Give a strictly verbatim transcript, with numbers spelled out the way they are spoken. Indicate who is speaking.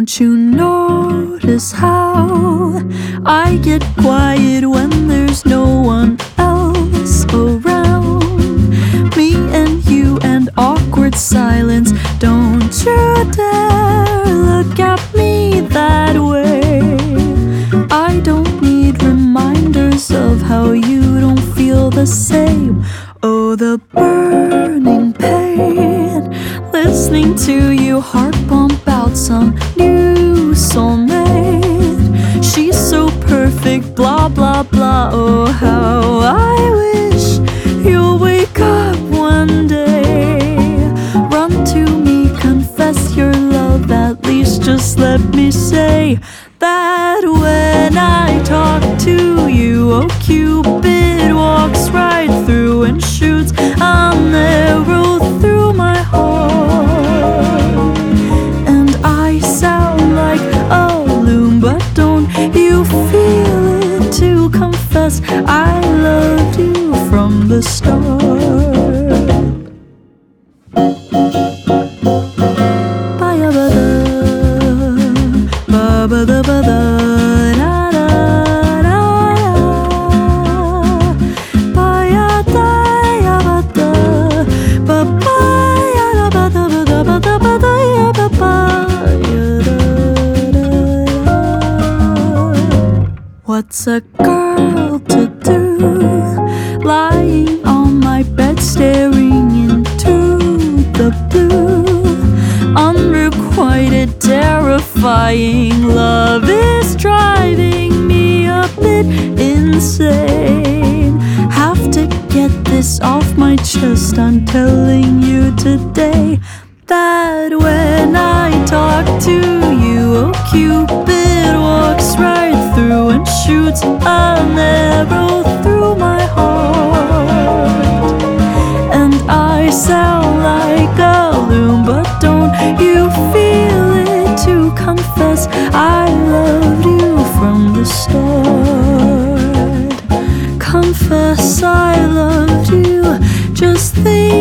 Speaker 1: Don't you notice how I get quiet when there's no one else around? Me and you and awkward silence. Don't you dare look at me that way. I don't need reminders of how you don't feel the same. Oh, the burning pain, listening to you heart pump out some new soulmate. She's so perfect, blah blah blah. Oh, how I wish you'll wake up one day. Run to me, confess your love. At least just let me say that when I talk to you, oh, Cupid walks right through and shoots an arrow through my heart. And I sound like a loon, but don't you feel it to confess I loved you from the start. What's a girl to do, lying on my bed staring into the blue? Unrequited, terrifying love is driving me a bit insane. Have to get this off my chest. I'm telling you today that when I talk to you, oh, Cupid walks right through and shoots an arrow through my heart. And I sound like a loon, but don't you feel it to confess I loved you from the start? Confess I loved you, just think